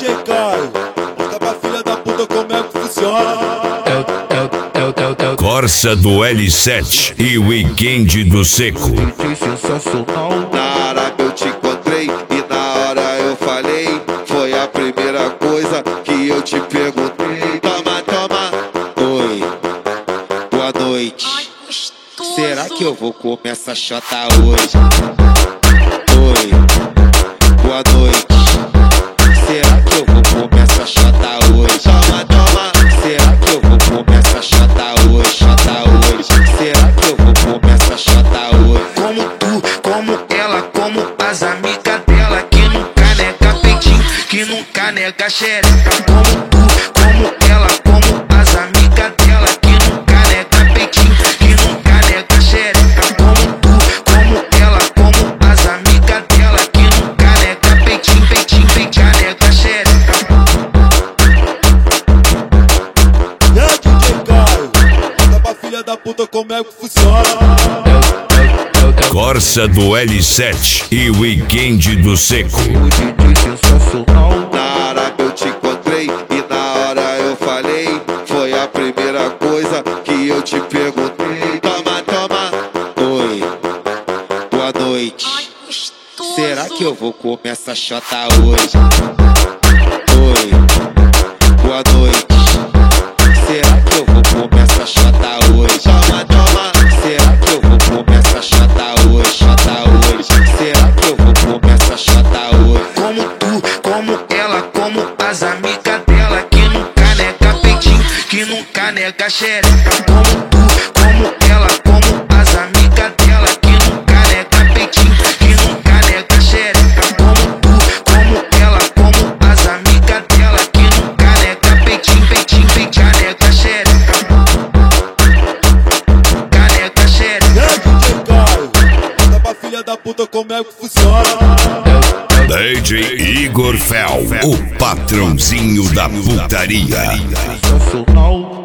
DJ Caio, conta pra filha da puta como é que funciona. Corsa do L7 e Weekend do Seco. Sensacional. Na hora que eu te encontrei e na hora eu falei, foi a primeira coisa que eu te perguntei. Toma, toma, oi, boa noite. Será que eu vou comer essa chota hoje? Oi, boa noite. Será que eu vou comer essa chota hoje? Toma, toma. Será que eu vou comer essa chota hoje? Chota hoje. Será que eu vou comer essa chota hoje? Como tu, como ela, como as amigas dela, que nunca nega peitinho, que nunca nega xereca. Como tu, como ela, como as amigas dela, que nunca nega peitinho, que nunca nega xereca. Como tu, como ela, como as amigas dela, que nunca nega peitinho, peitinho, peitinho, nega xereca. E aí, DJ Caio, conta pra filha da puta como é que funciona. Corsa do L7 e Weekend do Seco. Sensacional. Na hora que eu te encontrei e na hora eu falei, foi a primeira coisa que eu te perguntei. Toma, toma, oi, boa noite. Será que eu vou comer essa chota hoje? Oi, boa noite. Será que eu vou comer essa chota hoje? Toma, toma. Será que eu vou comer essa chota hoje? Chota hoje. Será que eu vou comer essa chota hoje? Como tu, como ela, como as amigas dela, que nunca nega peitinho, que nunca nega xereca. Como tu, como ela, como as amigas dela, que nunca nega peitinho, que nunca nega xereca. Como tu, como ela, como as amigas dela, que nunca nega peitinho, peitinho, peitinho, nega xereca. Nega xereca. E aí, DJ Caio, conta pra filha da puta como é que funciona. DJ Igor Fel, o patrãozinho da putaria. Sensacional.